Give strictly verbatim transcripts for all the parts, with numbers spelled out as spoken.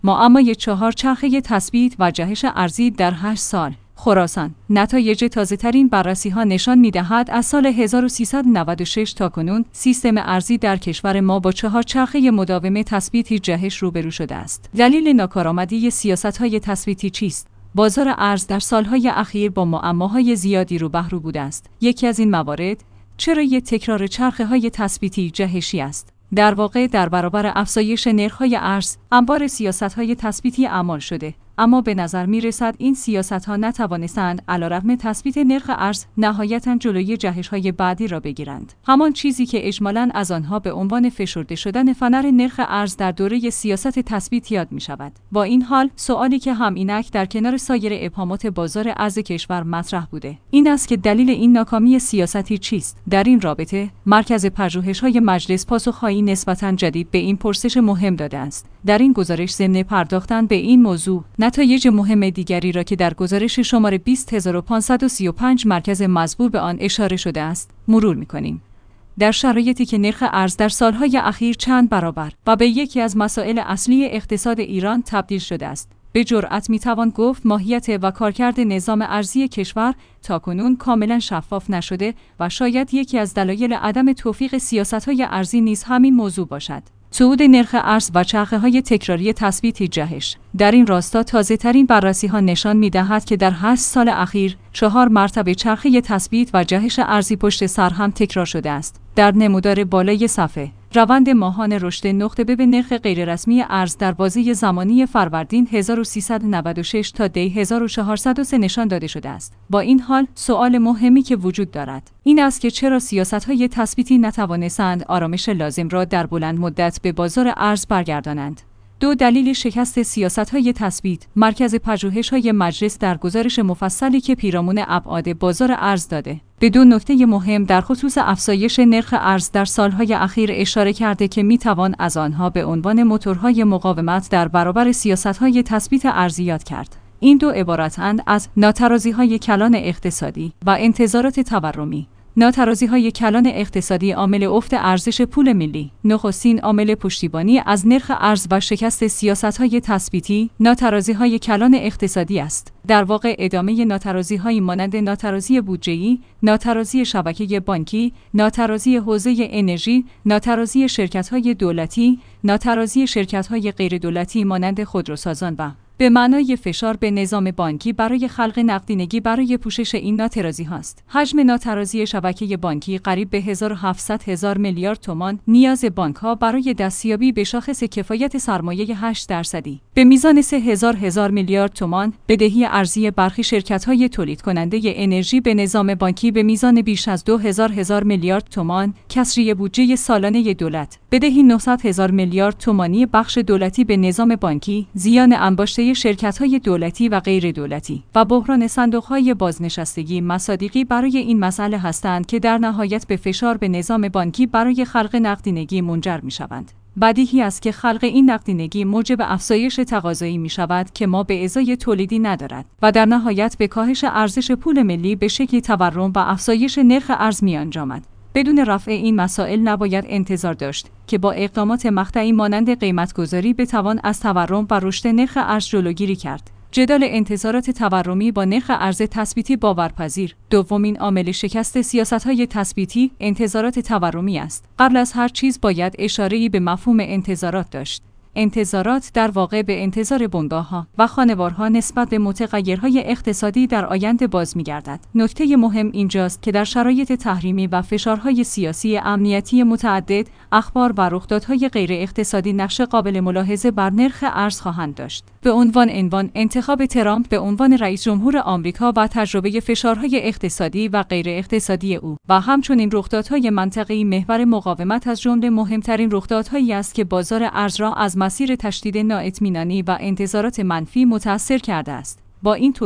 معمای چهارچرخه تثبیت و جهش ارزی در هشت سال. خراسان. نتایج تازه‌ترین بررسی‌ها نشان می‌دهد از سال هزار و سیصد و نود و شش تا کنون سیستم ارزی در کشور ما با چهارچرخه مداوم تثبیتی جهش روبرو شده است. دلیل ناکارآمدی سیاست‌های تثبیتی چیست؟ بازار ارز در سالهای اخیر با معماهای زیادی روبرو بوده است. یکی از این موارد چرایی تکرار چرخه‌های تثبیتی جهشی است. در واقع در برابر افزایش نرخ‌های ارز، انبار سیاست‌های تثبیتی اعمال شده، اما به نظر می‌رسد این سیاست‌ها نتوانستند علیرغم تثبیت نرخ ارز نهایتاً جلوی جهش‌های بعدی را بگیرند. همان چیزی که اجمالاً از آنها به عنوان فشرده شدن فنر نرخ ارز در دوره سیاست تثبیت یاد می‌شود. با این حال، سوالی که هم اینک در کنار سایر ابهامات بازار ارز کشور مطرح بوده، این است که دلیل این ناکامی سیاستی چیست؟ در این رابطه، مرکز پژوهش‌های مجلس پاسخ‌هایی نسبتاً جدید به این پرسش مهم داده است. در این گزارش ضمن پرداختن به این موضوع، نتایج مهم دیگری را که در گزارش شماره بیست هزار و پانصد و سی و پنج مرکز مذبوع به آن اشاره شده است، مرور می‌کنیم. در شرایطی که نرخ ارز در سالهای اخیر چند برابر و به یکی از مسائل اصلی اقتصاد ایران تبدیل شده است، به جرأت می‌توان گفت ماهیت و کارکرد نظام ارزی کشور تاکنون کاملا شفاف نشده و شاید یکی از دلایل عدم توفیق سیاست‌های ارزی نیز همین موضوع باشد. صعود نرخ ارز و چرخه‌های تکراری تثبیت جهش. در این راستا تازه‌ترین بررسی‌ها نشان می‌دهد که در هشت سال اخیر چهار مرتبه چرخه تثبیت و جهش ارزی پشت سر هم تکرار شده است. در نمودار بالای صفحه، روند ماهانه رشد نقطه به نرخ غیررسمی ارز در بازه زمانی فروردین هزار و سیصد و نود و شش تا دی هزار و چهارصد و سه نشان داده شده است. با این حال، سوال مهمی که وجود دارد این است که چرا سیاست‌های تثبیتی نتوانستند آرامش لازم را در بلند مدت به بازار ارز برگردانند. دو دلیل شکست سیاست‌های تثبیت. مرکز پژوهش‌های مجلس در گزارش مفصلی که پیرامون ابعاد بازار ارز داده، به دو نکته مهم در خصوص افزایش نرخ ارز در سالهای اخیر اشاره کرده که میتوان از آنها به عنوان موتورهای مقاومت در برابر سیاست‌های تثبیت ارزی یاد کرد. این دو عبارتند از ناترازی‌های کلان اقتصادی و انتظارات تورمی. ناترازی‌های کلان اقتصادی عامل افت ارزش پول ملی. نخستین عامل پشتیبانی از نرخ ارز و شکست سیاست‌های تثبیتی، ناترازی‌های کلان اقتصادی است. در واقع ادامه ناترازی‌هایی مانند ناترازی بودجه‌ای، ناترازی شبکه بانکی، ناترازی حوزه انرژی، ناترازی شرکت‌های دولتی، ناترازی شرکت‌های غیردولتی مانند خودروسازان و به معنای فشار به نظام بانکی برای خلق نقدینگی برای پوشش این ناترازی هاست. حجم ناترازی شبکه بانکی قریب به هزار و هفتصد هزار میلیارد تومان، نیاز بانک ها برای دستیابی به شاخص کفایت سرمایه هشت درصدی به میزان سه هزار هزار میلیارد تومان، بدهی ارزی برخی شرکت های تولید کننده انرژی به نظام بانکی به میزان بیش از دو هزار هزار میلیارد تومان، کسری بودجه سالانه دولت، بدهی نهصد هزار میلیارد تومانی بخش دولتی به نظام بانکی، زیان انباشته شرکت‌های دولتی و غیر دولتی و بحران صندوق‌های بازنشستگی مصادیقی برای این مسئله هستند که در نهایت به فشار به نظام بانکی برای خلق نقدینگی منجر می‌شوند. بدیهی است که خلق این نقدینگی موجب افزایش تقاضایی می‌شود که ما به ازای تولیدی ندارد و در نهایت به کاهش ارزش پول ملی به شکلی تورم و افزایش نرخ ارز می‌انجامد. بدون رفع این مسائل نباید انتظار داشت که با اقدامات مقطعی مانند قیمت‌گذاری بتوان از تورم و رشد نرخ ارز جلوگیری کرد. جدال انتظارات تورمی با نرخ ارز تثبیتی باورپذیر. دومین عامل شکست سیاست‌های تثبیتی انتظارات تورمی است. قبل از هر چیز باید اشاره‌ای به مفهوم انتظارات داشت. انتظارات در واقع به انتظار بنگاه‌ها و خانوارها نسبت به متغیرهای اقتصادی در آینده باز می‌گردد. نکته مهم اینجاست که در شرایط تحریمی و فشارهای سیاسی امنیتی متعدد، اخبار و رخدادهای غیر اقتصادی نقش قابل ملاحظه بر نرخ ارز خواهند داشت. به عنوان عنوان انتخاب ترامپ به عنوان رئیس جمهور آمریکا و تجربه فشارهای اقتصادی و غیر اقتصادی او و همچنین رخدادهای منطقه‌ای محور مقاومت از جمله مهمترین رخدادهایی است که بازار ارز را از مسیر تشدید نااطمینانی و انتظارات منفی متأثر کرده است. با این توضیح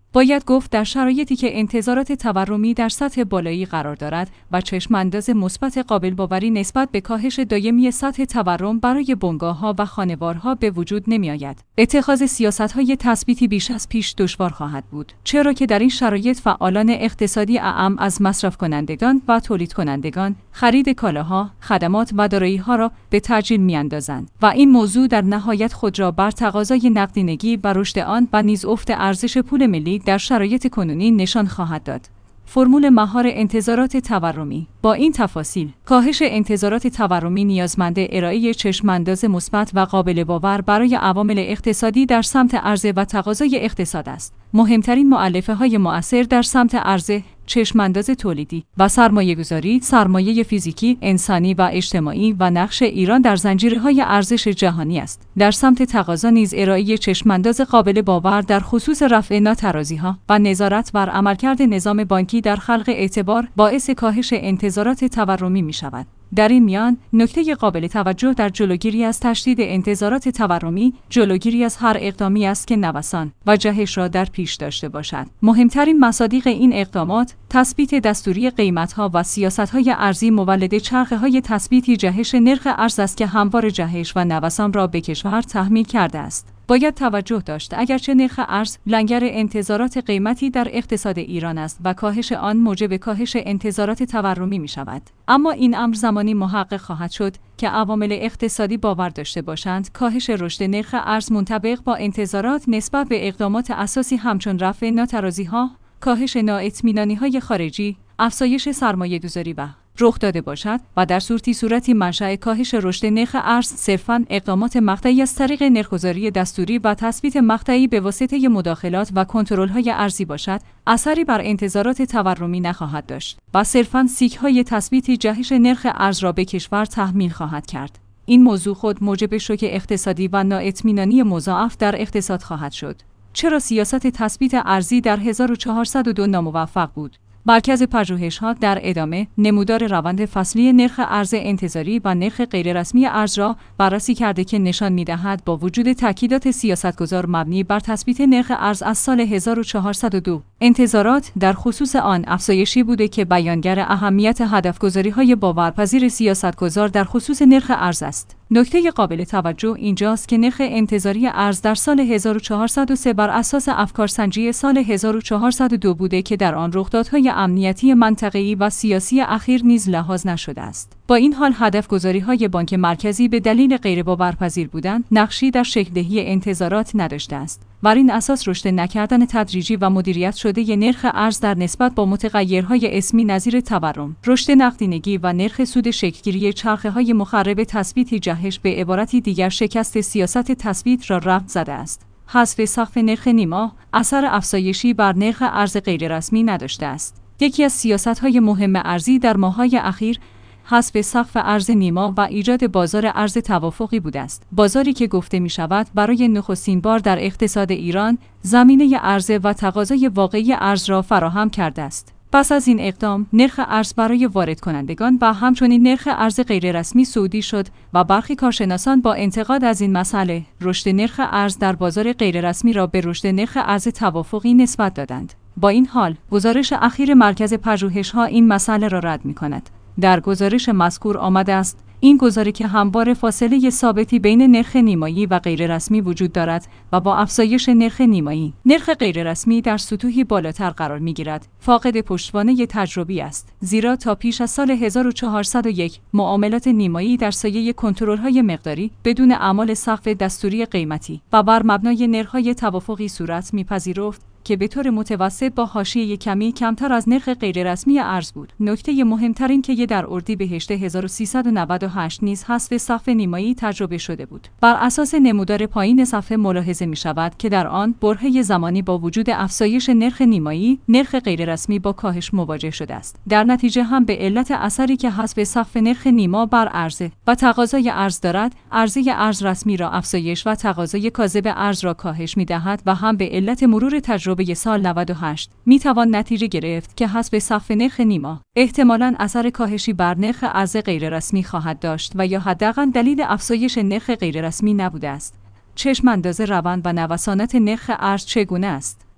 باید گفت در شرایطی که انتظارات تورمی در سطح بالایی قرار دارد و چشم‌انداز مثبت قابل باوری نسبت به کاهش دائمی سطح تورم برای بنگاه‌ها و خانوارها به وجود نمی‌آید، اتخاذ سیاست‌های تثبیتی بیش از پیش دشوار خواهد بود، چرا که در این شرایط فعالان اقتصادی اعم از مصرف کنندگان و تولید کنندگان خرید کالاها، خدمات و دارایی‌ها را به تعجیل می‌اندازند و این موضوع در نهایت خود را بر تقاضای نقدینگی و رشد آن و نیز افت ارزش پول ملی در شرایط کنونی نشان خواهد داد. فرمول مهار انتظارات تورمی. با این تفاصیل، کاهش انتظارات تورمی نیازمند ارائه چشم‌انداز مثبت و قابل باور برای عوامل اقتصادی در سمت عرضه و تقاضای اقتصاد است. مهمترین مؤلفه‌های مؤثر در سمت عرضه، چشم‌انداز تولیدی و سرمایه‌گذاری، سرمایه فیزیکی، انسانی و اجتماعی و نقش ایران در زنجیرهای ارزش جهانی است. در سمت تقاضا نیز ارائه چشم‌انداز قابل باور در خصوص رفع ناترازی‌ها و نظارت بر عملکرد نظام بانکی در خلق اعتبار باعث کاهش انتظارات تورمی می‌شود. در این میان، نکته قابل توجه در جلوگیری از تشدید انتظارات تورمی، جلوگیری از هر اقدامی است که نوسان و جهش را در پیش داشته باشد. مهمترین مصادیق این اقدامات، تثبیت دستوری قیمت‌ها و سیاست‌های ارزی مولد چرخه‌های تثبیتی جهش نرخ ارز است که هموار جهش و نوسان را به کشور تحمیل کرده است. باید توجه داشت اگرچه نرخ ارز لنگر انتظارات قیمتی در اقتصاد ایران است و کاهش آن موجب کاهش انتظارات تورمی می شود، اما این امر زمانی محقق خواهد شد که عوامل اقتصادی باور داشته باشند کاهش رشد نرخ ارز منطبق با انتظارات نسبت به اقدامات اساسی همچون رفع ناترازی‌ها، کاهش نااطمینانی‌های خارجی، افزایش سرمایه‌گذاری و رخ داده باشد و در صورتی صورتی منشأ کاهش رشد نرخ ارز صرفاً اقدامات مقطعی از طریق نرخ‌گذاری دستوری و تثبیت مقطعی به واسطه مداخلات و کنترل‌های ارزی باشد، اثری بر انتظارات تورمی نخواهد داشت و صرفاً سیک‌های تثبیتی جهش نرخ ارز را به کشور تحمیل خواهد کرد. این موضوع خود موجب شوک اقتصادی و نااطمینانی مضاعف در اقتصاد خواهد شد. چرا سیاست تثبیت ارزی در هزار و چهارصد و دو ناموفق بود؟ مرکز پژوهش‌ها در ادامه نمودار روند فصلی نرخ ارز انتظاری و نرخ غیررسمی ارز را بررسی کرده که نشان می‌دهد با وجود تاکیدات سیاستگزار مبنی بر تثبیت نرخ ارز از سال هزار و چهارصد و دو، انتظارات در خصوص آن افزایشی بوده که بیانگر اهمیت هدف‌گذاری‌های باورپذیر سیاستگزار در خصوص نرخ ارز است. نکته قابل توجه اینجاست که نرخ انتظاری ارز در سال هزار و چهارصد و سه بر اساس افکارسنجی سال هزار و چهارصد و دو بوده که در آن رخدادهای امنیتی منطقه‌ای و سیاسی اخیر نیز لحاظ نشده است. با این حال هدف‌گذاری‌های بانک مرکزی به دلیل غیر باورپذیر بودن نقشی در شکل‌دهی انتظارات نداشته است. بر این اساس رشد نکردن تدریجی و مدیریت شده ی نرخ ارز در نسبت با متغیرهای اسمی نظیر تورم، رشد نقدینگی و نرخ سود شکل‌گیری چرخه‌های مخرب تثبیتی جهش به عبارتی دیگر شکست سیاست تثبیت را رفت زده است. حذف سقف نرخ نیما اثر افزایشی بر نرخ ارز غیررسمی نداشته است. یکی از سیاست‌های مهم ارزی در ماه‌های اخیر حذف سقف ارز نیما و ایجاد بازار ارز توافقی بوده است. بازاری که گفته می شود برای نخستین بار در اقتصاد ایران زمینه عرضه و تقاضای واقعی ارز را فراهم کرده است. پس از این اقدام نرخ ارز برای وارد کنندگان و همچنین نرخ ارز غیررسمی صعودی شد و برخی کارشناسان با انتقاد از این مسئله رشد نرخ ارز در بازار غیررسمی را به رشد نرخ ارز توافقی نسبت دادند. با این حال گزارش اخیر مرکز پژوهش‌ها این مسئله را رد می‌کند. در گزارش مذکور آمده است این گزاره که همواره فاصله ثابتی بین نرخ نیمایی و غیررسمی وجود دارد و با افزایش نرخ نیمایی نرخ غیررسمی در سطوحی بالاتر قرار می‌گیرد فاقد پشتوانه تجربی است، زیرا تا پیش از سال هزار و چهارصد و یک معاملات نیمایی در سایه کنترل‌های مقداری بدون اعمال سقف دستوری قیمتی و بر مبنای نرخ‌های توافقی صورت می‌پذیرفت که به طور متوسط با حاشیه کمی کمتر از نرخ غیررسمی ارز بود. نکته مهمتر این که در اردیبهشت هزار و سیصد و نود و هشت نیز حذف سقف نیمایی تجربه شده بود. بر اساس نمودار پایین صفحه ملاحظه می شود که در آن برهه زمانی با وجود افزایش نرخ نیمایی، نرخ غیررسمی با کاهش مواجه شده است. در نتیجه هم به علت اثری که حذف سقف نرخ نیما بر عرضه و تقاضای ارز دارد، عرضه ارز رسمی را افزایش و تقاضای کاذب ارز را کاهش می دهد و هم به علت مرور تجربه به سال نود و هشت می توان نتیجه گرفت که حذف سقف نرخ نیما احتمالاً اثر کاهشی بر نرخ ارز غیررسمی خواهد داشت و یا حداقل دلیل افزایش نرخ غیررسمی نبوده است. چشم انداز روند و نوسانات نرخ ارز چگونه است؟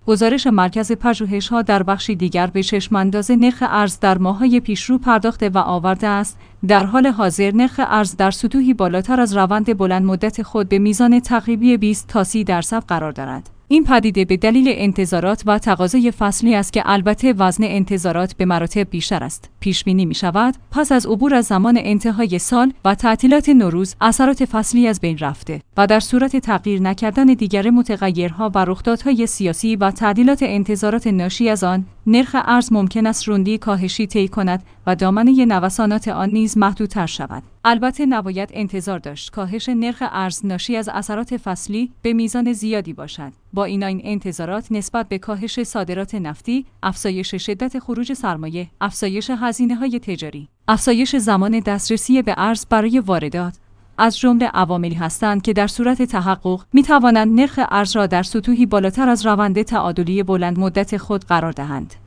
گزارش مرکز پژوهش‌ها در بخشی دیگر به چشم‌انداز نرخ ارز در ماه‌های پیشرو پرداخته و آورده است در حال حاضر نرخ ارز در سطوحی بالاتر از روند بلند مدت خود به میزان تقریبی بیست تا سی درصد قرار دارد. این پدیده به دلیل انتظارات و تقاضای فصلی است که البته وزن انتظارات به مراتب بیشتر است. پیش بینی می شود پس از عبور از زمان انتهای سال و تعطیلات نوروز اثرات فصلی از بین رفته و در صورت تغییر نکردن دیگر متغیرها و رخدادهای سیاسی و تعدیلات انتظارات ناشی از آن، نرخ ارز ممکن است روندی کاهشی طی کند و دامنه نوسانات آن نیز محدودتر شود. البته نباید انتظار داشت کاهش نرخ ارز ناشی از اثرات فصلی به میزان زیادی باشد. با این این انتظارات نسبت به کاهش صادرات نفتی، افزایش شدت خروج سرمایه، افزایش هزینه‌های تجاری، افزایش زمان دسترسی به ارز برای واردات از جمله عواملی هستند که در صورت تحقق می‌توانند نرخ ارز را در سطوحی بالاتر از روند تعادلی بلند مدت خود قرار دهند.